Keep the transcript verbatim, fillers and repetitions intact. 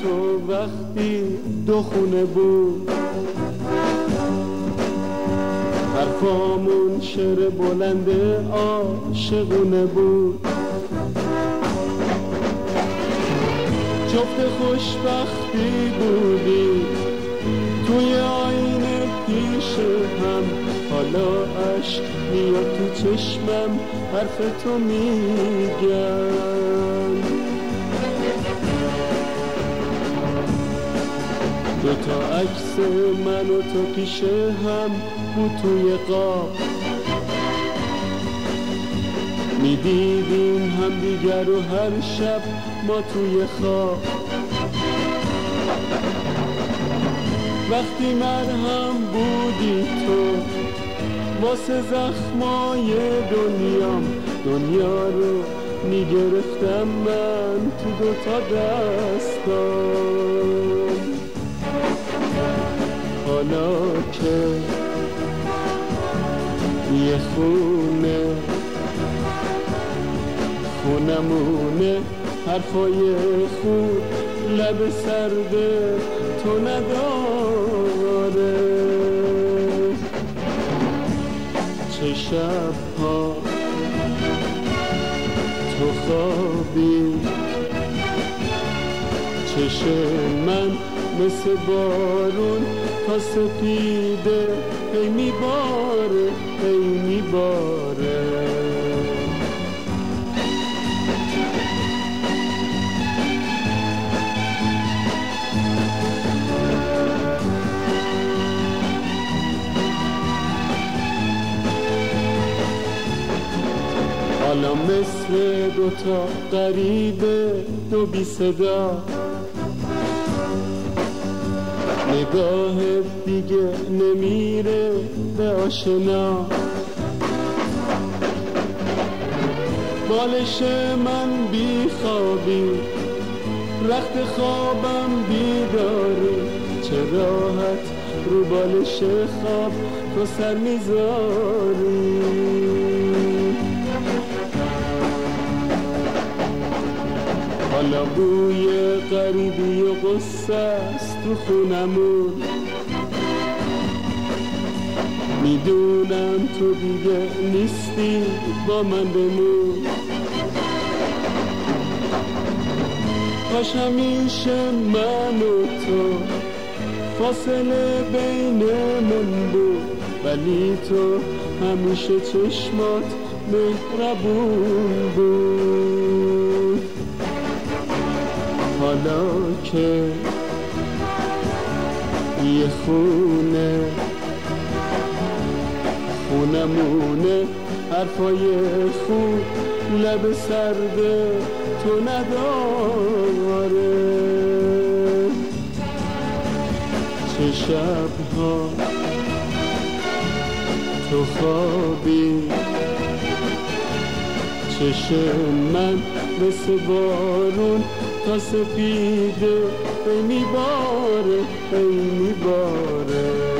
تو وقتی دو خونه بود، حرفامون شعر بلند عاشقونه بود. جفت خوشبختی بودی توی آینه پیش هم، حالا عشق میاد تو چشمم حرف تو میگم. دو تا عکس من و تو پیش هم بود توی قاب، میدیدیم هم دیگر و هر شب ما توی خواب. وقتی مرهم بودی تو واسه زخمای دنیام، دنیا رو میگرفتم من تو دوتا دستام. حالا که یه خونه خونمونه، حرفای خوب لب سرد تو نداره. چه شبها تو خوابی، چشم من مثل بارون تا سپیده هی میباره هی میباره. حالا مثل دوتا غریبه دو بی صدا، نگاه دیگه نمیره به آشنا. بالش من بی خوابی، رخت خوابم بیداری، چه راحت رو بالش خواب تو سر میذاری. حالا بوی غریبی و غصه است تو خونمون، میدونم تو دیگه نیستی با من بمون. کاش همیشه من و تو فاصله بینمون بود، ولی تو همیشه چشمات مهربون بود. حالا که یه خونه خونمونه، حرفای خوب لب سرد تو نداره. چه شبها تو خوابی، چشم من مثل بارون تا سپیده ای میباره ای میباره.